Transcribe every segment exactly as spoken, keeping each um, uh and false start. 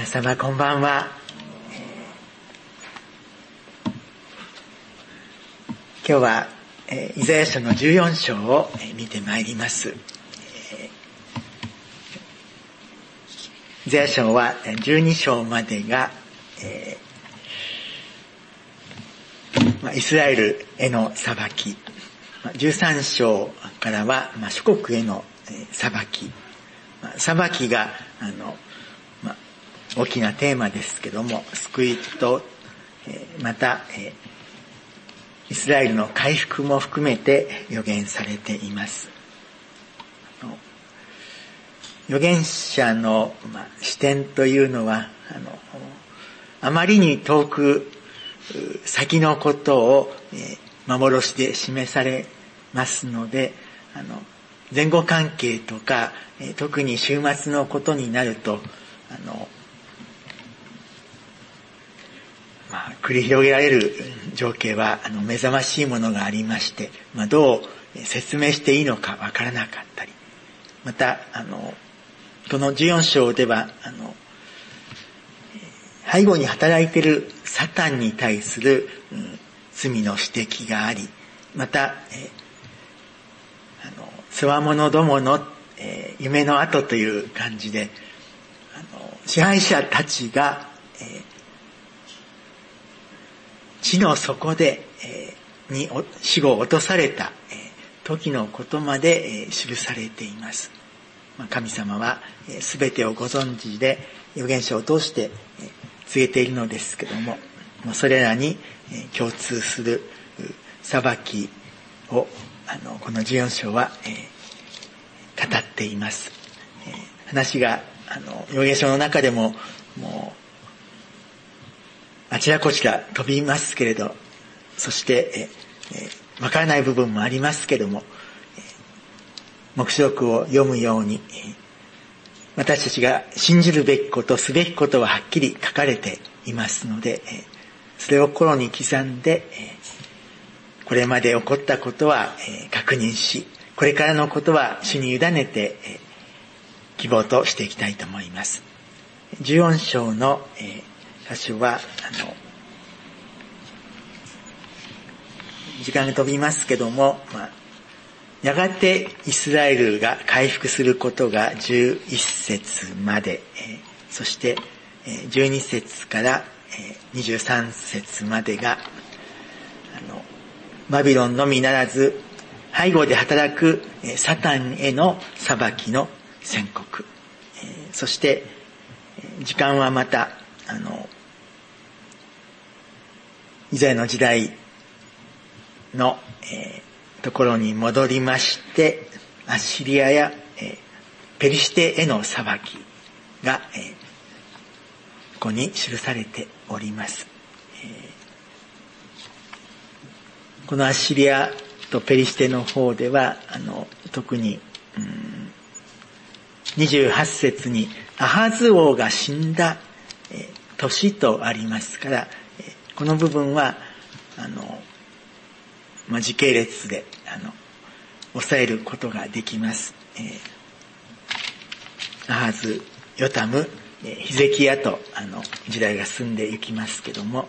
皆様こんばんは。今日はイザヤ書のじゅうよん章を見てまいります。イザヤ書はじゅうに章までがイスラエルへの裁き、じゅうさん章からは諸国への裁き、裁きがあの大きなテーマですけども、救いとまたイスラエルの回復も含めて予言されています。預言者の視点というのはあのあまりに遠く先のことを幻で示されますので、あの前後関係とか特に終末のことになるとあのまあ、繰り広げられる情景はあの目覚ましいものがありまして、まあ、どう説明していいのかわからなかったり、またあのこのじゅうよん章ではあの背後に働いているサタンに対する、うん、罪の指摘があり、またえあのつわものどもの、えー、夢の跡という感じであの支配者たちが、えー地の底で、えー、に死後落とされた、えー、時のことまで、えー、記されています。まあ、神様はすべ、えー、てをご存知で預言者を通して、えー、告げているのですけども、まあ、それらに、えー、共通する裁きをあのこのじゅうよん章は、えー、語っています。えー、話があの預言書の中でももうあちらこちら飛びますけれど、そしてええわからない部分もありますけれども、黙示録を読むように私たちが信じるべきことすべきことははっきり書かれていますので、それを心に刻んでこれまで起こったことは確認し、これからのことは主に委ねて希望としていきたいと思います。じゅうよん章の箇所はあの時間が飛びますけども、まあ、やがてイスラエルが回復することがじゅういっ節まで、えー、そしてじゅうに節からにじゅうさん節までがあのバビロンのみならず背後で働くサタンへの裁きの宣告、えー、そして時間はまたあのイザヤの時代の、えー、ところに戻りまして、アッシリアや、えー、ペリシテへの裁きが、えー、ここに記されております。えー、このアッシリアとペリシテの方ではあの特に、うん、にじゅうはち節にアハズ王が死んだ、えー、年とありますから、この部分はあの、まあ、時系列であの抑えることができます。えー、アハズ、ヨタム、ヒゼキヤとあの時代が進んでいきますけども、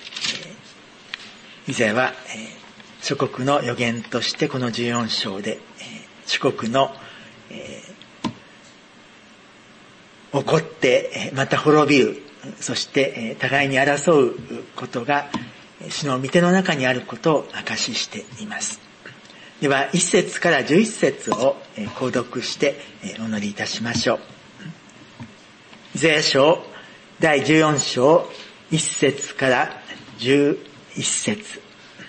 えー、イザヤは、えー、諸国の預言としてこのじゅうよん章で、えー、諸国の、えー、起こってまた滅びる、そして互いに争うことが主の御手の中にあることを証ししています。ではいち節からじゅういち節を購読してお祈りいたしましょう。イザヤ書だいじゅうよん章いち節からじゅういち節。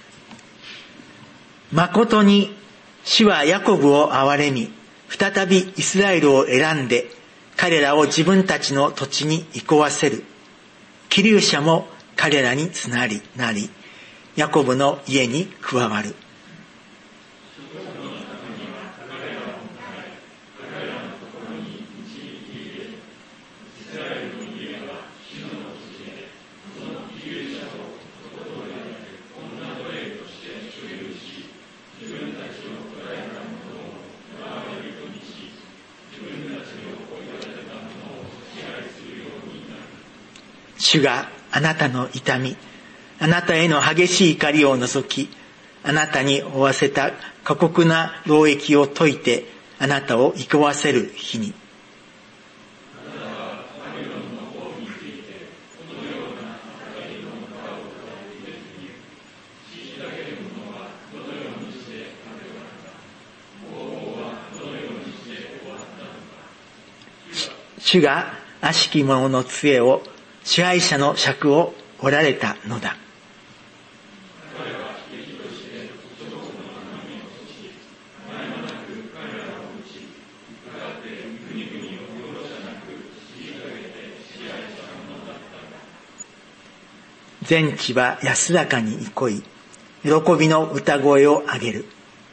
誠に主はヤコブを憐れみ、再びイスラエルを選んで彼らを自分たちの土地に移行わせる。希流者も彼らにつなりなり、ヤコブの家に加わる。 主があなたの痛み、あなたへの激しい怒りを除き、あなたに負わせた過酷な労役を解いて、あなたを憩わせる日に。主が悪しき者の杖を、支配者の尺を折られたのだ。全地は安らかに憩い、喜びの歌声を上げる。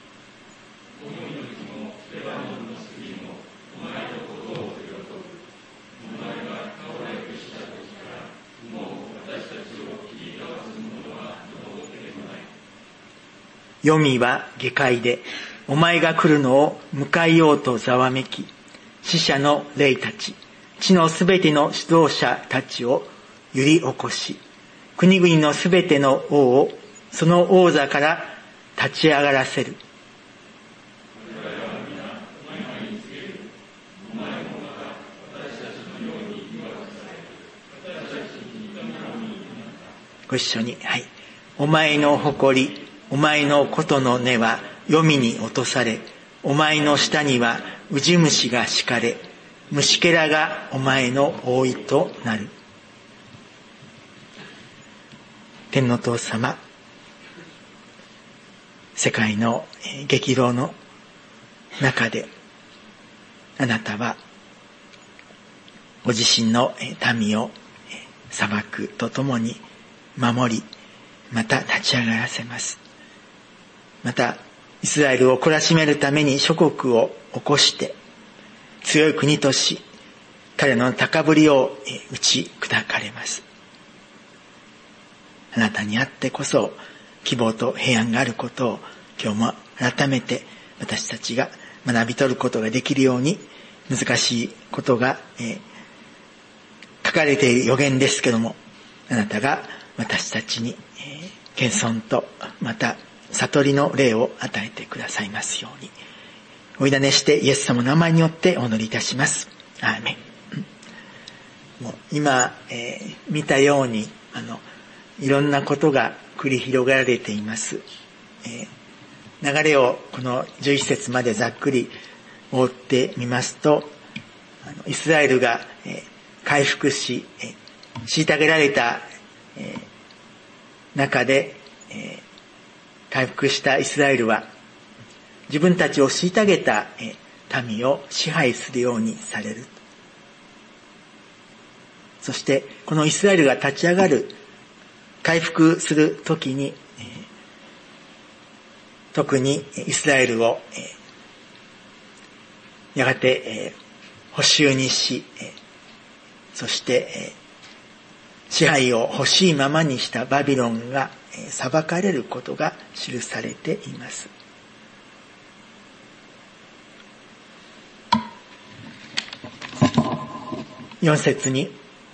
黄泉は下界で、お前が来るのを迎えようとざわめき、死者の霊たち、地のすべての指導者たちを揺り起こし、国々のすべての王をその王座から立ち上がらせる。ご一緒に。はい。お前の誇り、お前の琴の音は黄泉に落とされ、お前の下にはウジ虫が敷かれ、虫けらがお前の覆いとなる。天の父様、世界の激動の中で、あなたはご自身の民を裁くとともに守り、また立ち上がらせます。またイスラエルを懲らしめるために諸国を起こして強い国とし、彼の高ぶりを打ち砕かれます。あなたにあってこそ希望と平安があることを今日も改めて私たちが学び取ることができるように、難しいことが、えー、書かれている予言ですけども、あなたが私たちに、えー、謙遜とまた悟りの霊を与えてくださいますように、お委ねしてイエス様の名前によってお祈りいたします。アーメン。もう今、えー、見たようにあのいろんなことが繰り広げられています。えー、流れをこのじゅういち節までざっくり追ってみますと、あのイスラエルが、えー、回復し、えー、虐げられた、えー、中で、えー回復したイスラエルは自分たちを虐げた民を支配するようにされる。そしてこのイスラエルが立ち上がる、回復するときに、特にイスラエルをやがて捕囚にし、そして支配を欲しいままにしたバビロンが裁かれることが記されています。よん節に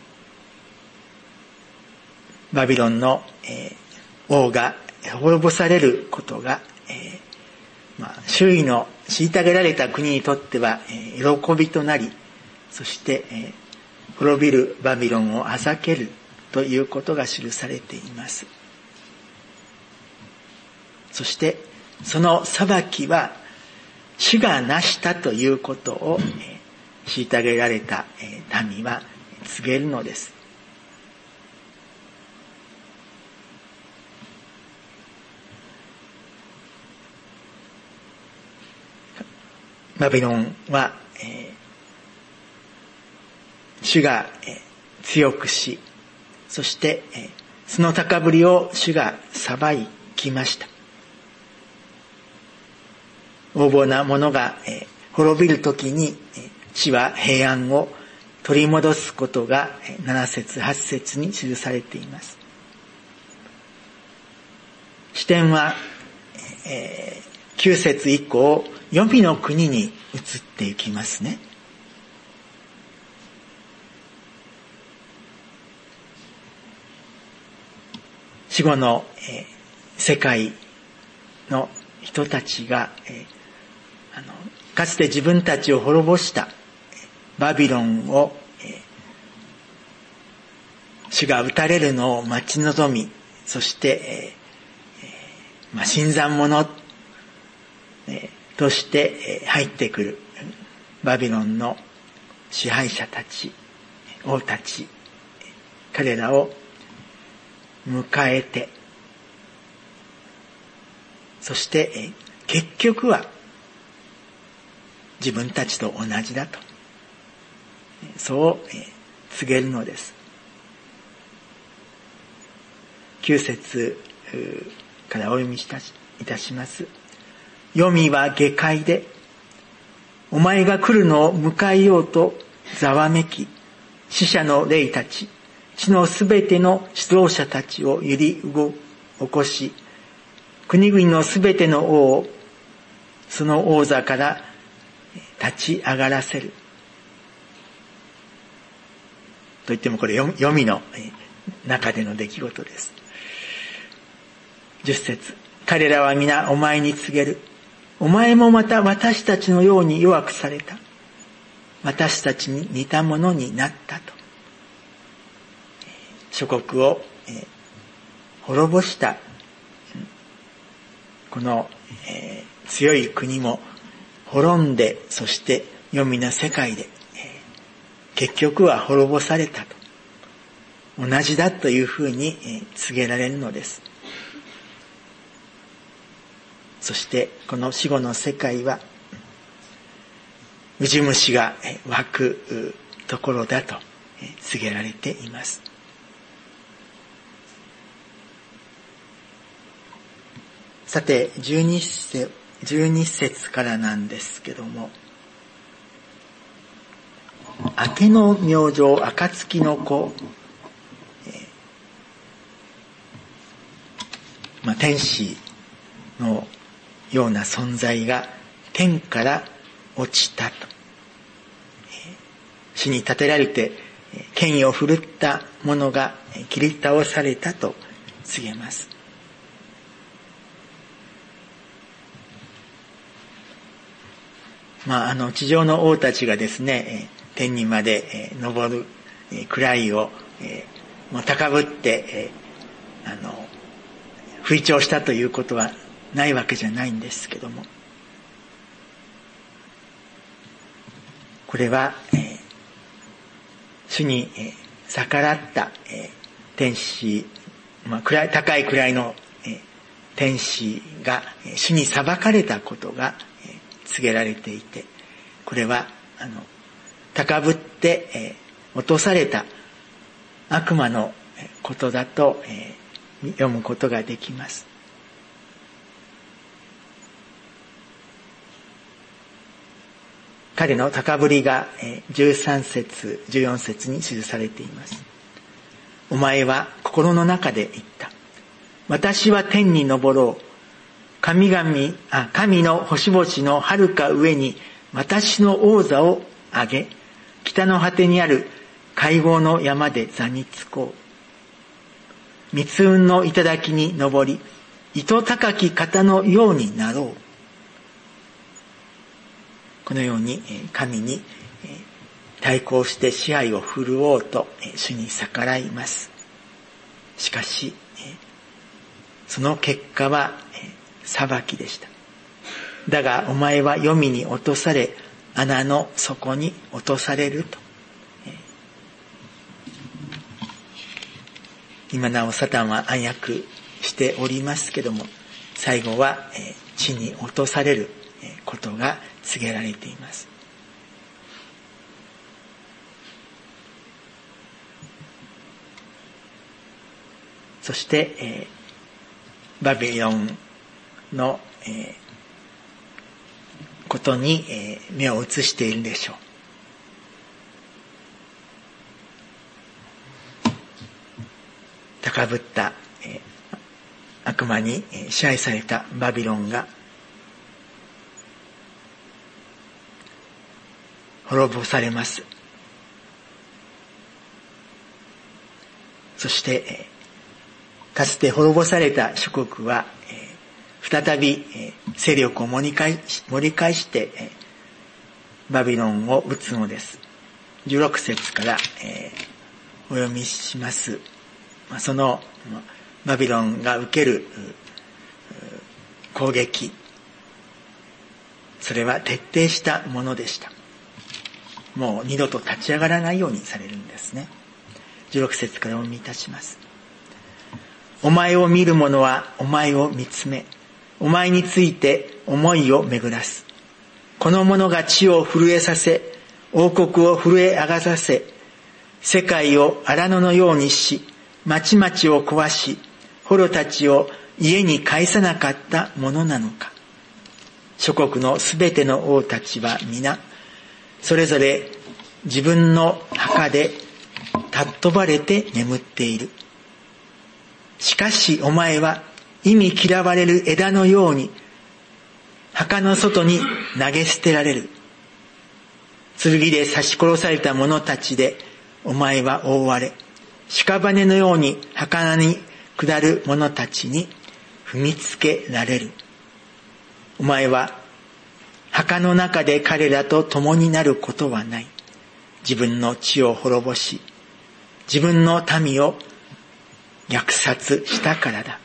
バビロンの、えー、王が滅ぼされることが、えーまあ、周囲の虐げられた国にとっては、えー、喜びとなり、そして、えー、滅びるバビロンをあざけるということが記されています。そしてその裁きは主がなしたということを、えー、虐げられた、えー、民は告げるのです。バビロンは、えー、主が、えー、強くし、そして、えー、その高ぶりを主が裁きました。横暴な者が、えー、滅びるときに、えー、地は平安を取り戻すことが、えー、なな節はち節に記されています。視点は、えー、きゅう節以降、黄泉の国に移っていきますね。 死後の、えー、世界の人たちが、えー、あのかつて自分たちを滅ぼしたバビロンを、えー、主が討たれるのを待ち望み、そして、えーまあ、新参者、えー、として、えー、入ってくるバビロンの支配者たち、王たち、彼らを迎えて、そして、えー、結局は自分たちと同じだと、そう、えー、告げるのです。きゅう節からお読みいたします。黄泉は下界で、お前が来るのを迎えようとざわめき、死者の霊たち、地のすべての指導者たちを揺り動起こし、国々のすべての王をその王座から立ち上がらせる。と言ってもこれ読みの中での出来事です。じゅっ節、彼らは皆お前に告げる。お前もまた私たちのように弱くされた。私たちに似たものになったと。諸国を滅ぼしたこの強い国も滅んで、そして黄泉の世界で結局は滅ぼされたと。同じだというふうに告げられるのです。そしてこの死後の世界はウジ虫が湧くところだと告げられています。さてじゅうに節、じゅうに節からなんですけども、明けの明星、暁の子、えーまあ、天使のような存在が天から落ちたと、死に立てられて権威を振るった者が切り倒されたと告げます。まあ、あの地上の王たちがですね、天にまで昇る位をもう高ぶってあの吹聴したということはないわけじゃないんですけども、これは、えー、主に、えー、逆らった、えー、天使、まあ、位高い位の、えー、天使が、えー、主に裁かれたことが、えー、告げられていて、これはあの高ぶって、えー、落とされた悪魔のことだと、えー、読むことができます。彼の高ぶりがじゅうさん節、じゅうよん節に記されています。お前は心の中で言った。私は天に昇ろう。神々、あ、神の星々の遥か上に私の王座を上げ、北の果てにある会合の山で座につこう。密雲の頂に登り、糸高き方のようになろう。このように神に対抗して支配を振るおうと主に逆らいます。しかしその結果は裁きでした。だがお前は黄泉に落とされ、穴の底に落とされると。今なおサタンは暗躍しておりますけども、最後は地に落とされることが告げられています。そして、えー、バビロンの、えー、ことに、えー、目を移しているでしょう。高ぶった、えー、悪魔に支配されたバビロンが滅ぼされます。そしてかつて滅ぼされた諸国は、えー、再び、えー、勢力を盛り返し、盛り返して、えー、バビロンを打つのです。じゅうろく節から、えー、お読みします。そのバビロンが受ける攻撃、それは徹底したものでした。もう二度と立ち上がらないようにされるんですね。じゅうろく節からお読みいたします。お前を見る者はお前を見つめ、お前について思いを巡らす。この者が地を震えさせ、王国を震え上がさせ、世界を荒野のようにし、町々を壊し、捕虜たちを家に帰さなかったものなのか。諸国のすべての王たちは皆、それぞれ自分の墓で尊ばれて眠っている。しかしお前は忌み嫌われる枝のように墓の外に投げ捨てられる。剣で刺し殺された者たちでお前は覆われ、屍のように儚に下る者たちに踏みつけられる。お前は墓の中で彼らと共になることはない。自分の地を滅ぼし、自分の民を虐殺したからだ。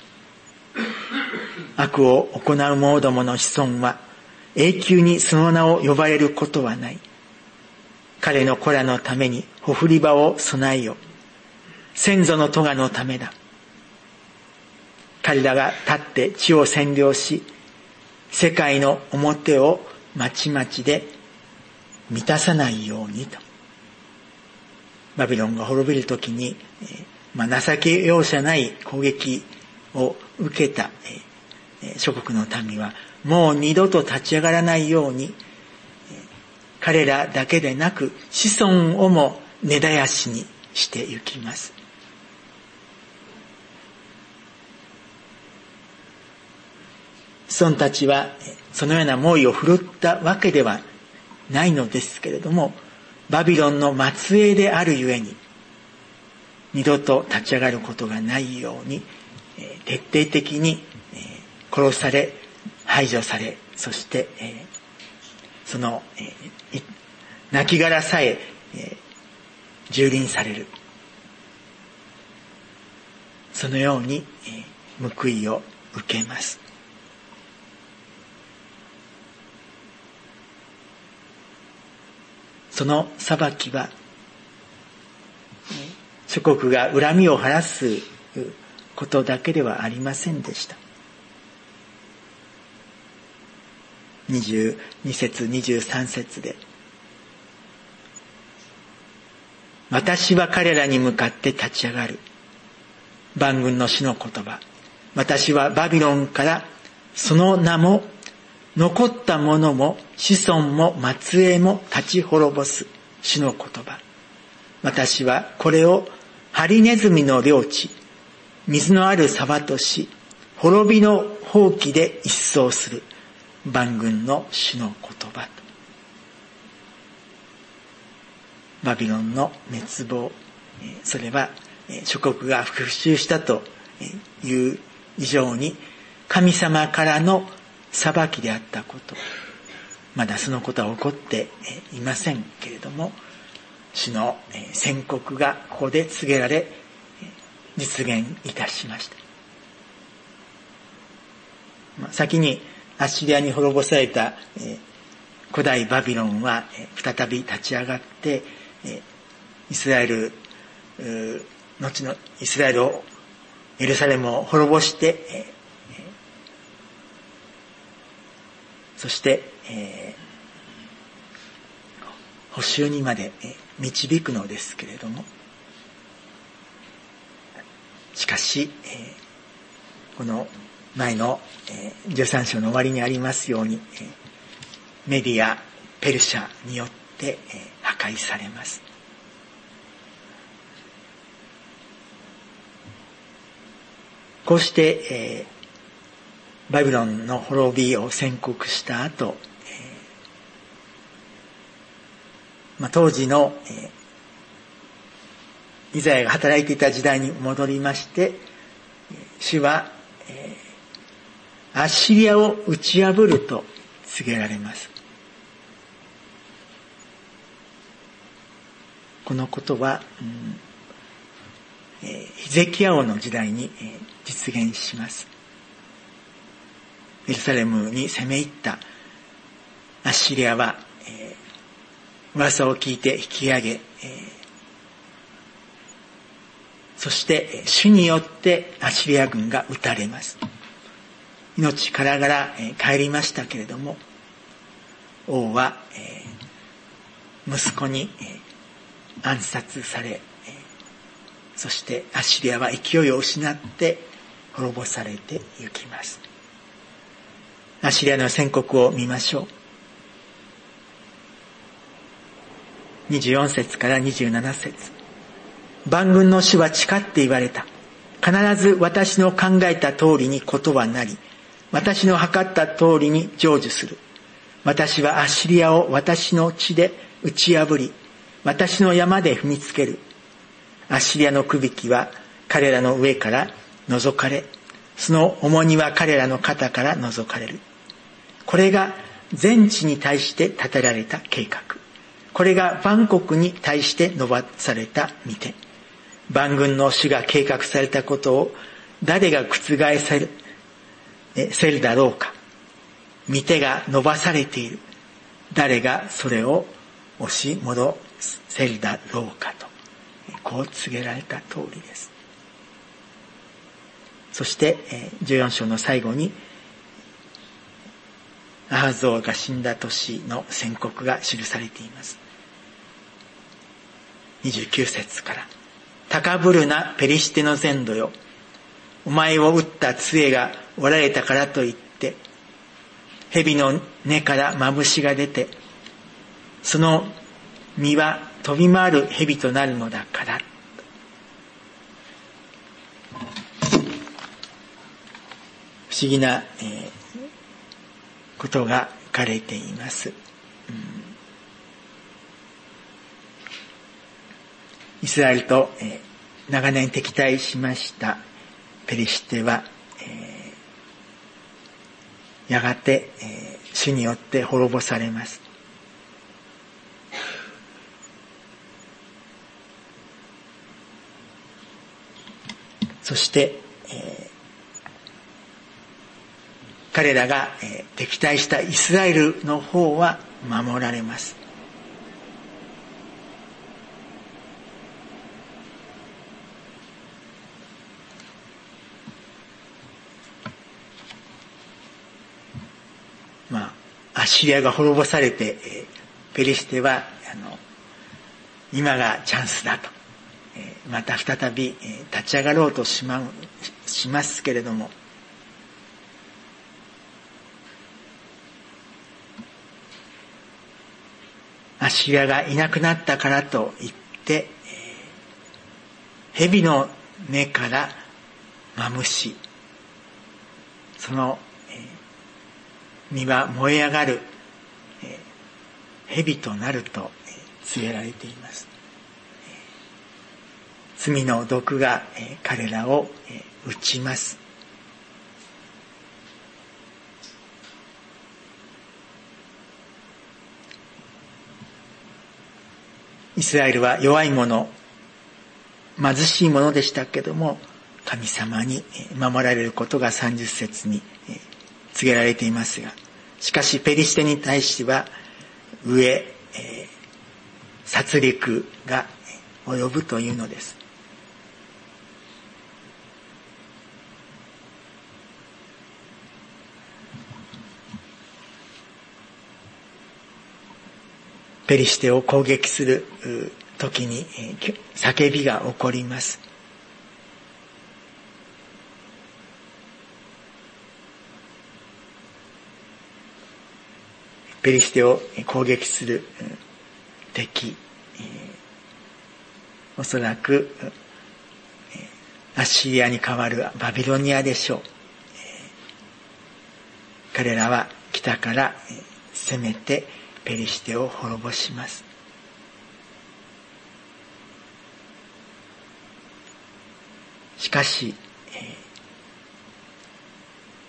悪を行う者どもの子孫は永久にその名を呼ばれることはない。彼の子らのためにほふり場を備えよ。先祖の咎のためだ。彼らが立って地を占領し、世界の表を町々で満たさないようにと。バビロンが滅びるときに、まあ、情け容赦ない攻撃を受けた諸国の民はもう二度と立ち上がらないように、彼らだけでなく子孫をも根絶やしにしてゆきます。子孫たちはそのような猛威を振るったわけではないのですけれども、バビロンの末裔であるゆえに二度と立ち上がることがないように徹底的に殺され排除され、そしてその亡骸さえ蹂躙される、そのように報いを受けます。その裁きは諸国が恨みを晴らすことだけではありませんでした。にじゅうに節にじゅうさん節で、私は彼らに向かって立ち上がる。万軍の主の言葉。私はバビロンからその名も残った者も子孫も末裔も立ち滅ぼす主の言葉。私はこれをハリネズミの領地、水のある沢とし、滅びの放棄で一掃する万軍の主の言葉と。バビロンの滅亡、それは諸国が復讐したという以上に神様からの裁きであったこと、まだそのことは起こっていませんけれども、主の宣告がここで告げられ実現いたしました。先にアッシリアに滅ぼされた古代バビロンは再び立ち上がってイスラエル後のイスラエルをエルサレムを滅ぼしてそして、えー、捕囚にまで導くのですけれども、しかし、えー、この前の、えー、じゅうさん章の終わりにありますように、えー、メディア・ペルシャによって、えー、破壊されます。こうして、えーバビロンの滅びを宣告した後、えーまあ、当時の、えー、イザヤが働いていた時代に戻りまして、 主は、えー、アッシリアを打ち破ると告げられます。このことは、うんえー、ヒゼキヤ王の時代に、えー、実現します。エルサレムに攻め入ったアッシリアは、えー、噂を聞いて引き上げ、えー、そして主によってアッシリア軍が撃たれます。命からがら、えー、帰りましたけれども、王は、えー、息子に、えー、暗殺され、えー、そしてアッシリアは勢いを失って滅ぼされてゆきます。アッシリアの宣告を見ましょう。にじゅうよん節からにじゅうなな節。万軍の主は誓って言われた。必ず私の考えた通りにことはなり、私の計った通りに成就する。私はアッシリアを私の地で打ち破り、私の山で踏みつける。アッシリアのくびきは彼らの上から除かれ、その重荷は彼らの肩から除かれる。これが全地に対して立てられた計画。これが万国に対して伸ばされた御手。万軍の主が計画されたことを誰が覆せる、せるだろうか。御手が伸ばされている。誰がそれを押し戻せるだろうかと。こう告げられた通りです。そしてじゅうよん章の最後に、アハゾーが死んだ年の宣告が記されています。にじゅうきゅう節から。高ぶるなペリシテの全土よ。お前を撃った杖が折られたからといって、蛇の根からマムシが出て、その実は飛び回る蛇となるのだから。不思議な、えーことが書かれています、うん、イスラエルと、えー、長年敵対しましたペリシテは、えー、やがて、えー、主によって滅ぼされます。そして、えー彼らが敵対したイスラエルの方は守られます。まあアッシリアが滅ぼされて、ペリシテはあの今がチャンスだと、また再び立ち上がろうとしま、しますけれども、アッシリアがいなくなったからといって、蛇の根からマムシ、その実は燃え上がる蛇となると告げられています。罪の毒が彼らを打ちます。イスラエルは弱い者、貧しい者でしたけども、神様に守られることがさんじゅっ節に告げられていますが、しかしペリシテに対しては上、殺戮が及ぶというのです。ペリシテを攻撃する時に叫びが起こります。ペリシテを攻撃する敵、おそらくアッシリアに代わるバビロニアでしょう。彼らは北から攻めてペリシテを滅ぼします。しかし、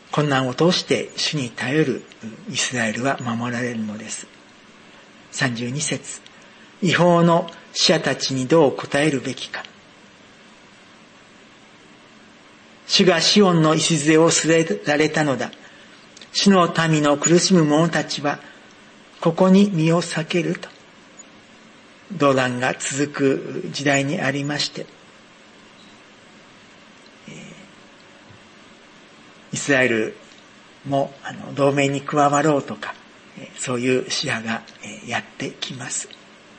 困難を通して主に頼るイスラエルは守られるのです。さんじゅうに節、違法の使者たちにどう答えるべきか。主がシオンの礎を据えられたのだ。主の民の苦しむ者たちはここに身を避けると。動乱が続く時代にありまして、イスラエルもあの同盟に加わろうとか、そういう視野がやってきます。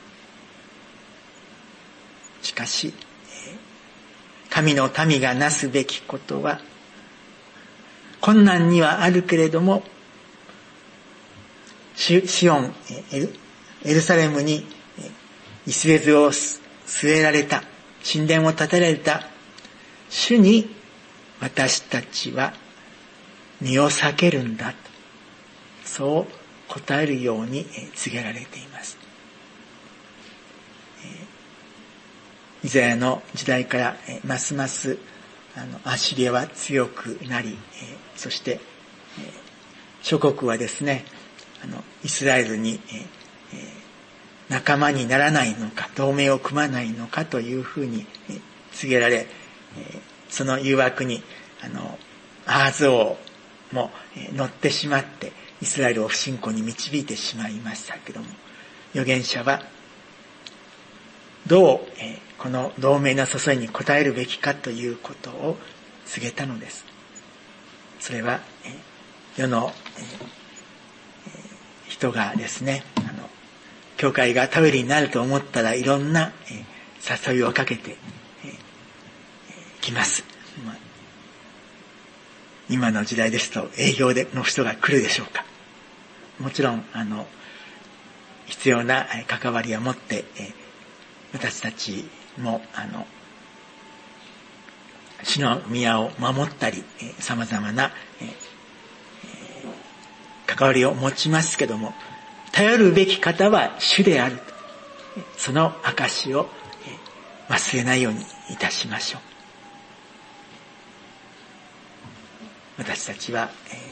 しかし、神の民がなすべきことは、困難にはあるけれども、シオン、エルサレムに礎を据えられた、神殿を建てられた主に私たちは身を避けるんだと、そう答えるように告げられています。イザヤの時代からますますあのアッシリアは強くなり、そして諸国はですね、あのイスラエルに仲間にならないのか、同盟を組まないのかというふうに告げられ、その誘惑にあのアハズ王も乗ってしまってイスラエルを不信仰に導いてしまいましたけども、預言者はどうこの同盟の誘いに応えるべきかということを告げたのです。それは世の人がですね、あの教会が頼りになると思ったらいろんな誘いをかけてきます。今の時代ですと営業での人が来るでしょうか。もちろんあの必要な関わりを持って私たちもあの主の宮を守ったりさまざまな関わりを持ちますけども、頼るべき方は主であると、その証を忘れないようにいたしましょう。私たちは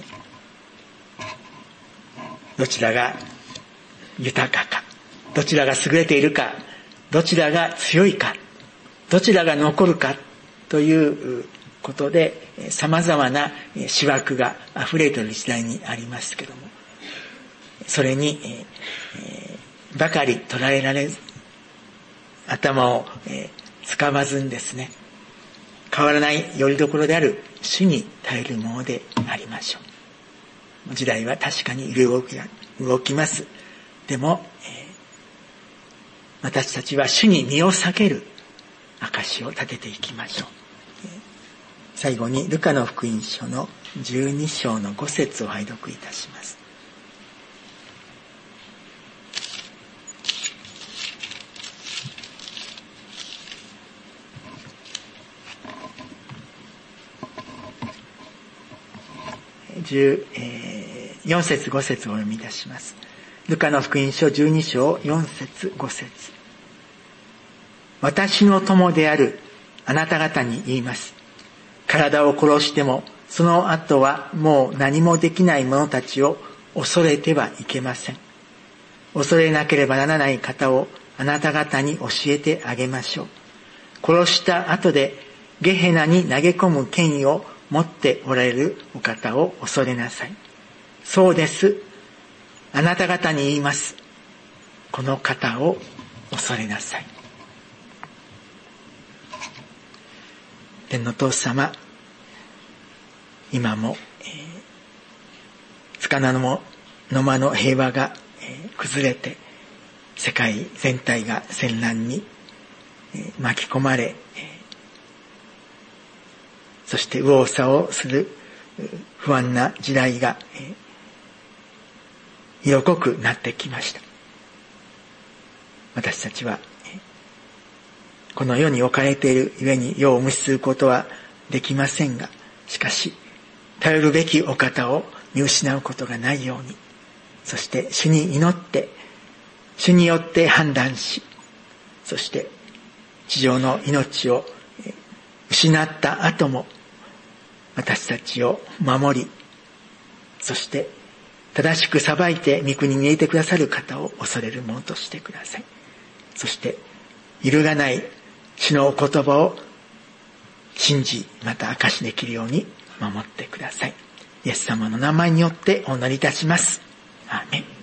どちらが豊かか、どちらが優れているか、どちらが強いか、どちらが残るかということで様々な思惑が溢れている時代にありますけども、それにばかり捉えられず、頭を使わずにですね、変わらない拠り所である主に頼るものでありましょう。時代は確かに動きが動きます。でも、えー、私たちは主に身を避ける証を立てていきましょう。最後にルカの福音書のじゅうに章のご節を拝読いたします。じゅうよん節ご節をお読みいたします。ルカの福音書じゅうに章よん節ご節。私の友であるあなた方に言います。体を殺してもその後はもう何もできない者たちを恐れてはいけません。恐れなければならない方をあなた方に教えてあげましょう。殺した後でゲヘナに投げ込む権威を持っておられるお方を恐れなさい。そうです。あなた方に言います。この方を恐れなさい。天の父様、今も、えー、つかの間の間の平和が、えー、崩れて、世界全体が戦乱に、えー、巻き込まれ、えー、そして右往左往する不安な時代が、えー、色濃くなってきました。私たちは、この世に置かれているゆえに世を無視することはできませんが、しかし頼るべきお方を見失うことがないように、そして主に祈って主によって判断し、そして地上の命を失った後も私たちを守りそして正しく裁いて御国に入れてくださる方を恐れるものとしてください。そして揺るがない主のお言葉を信じ、また証しできるように守ってください。イエス様の名前によってお祈りいたします。アーメン。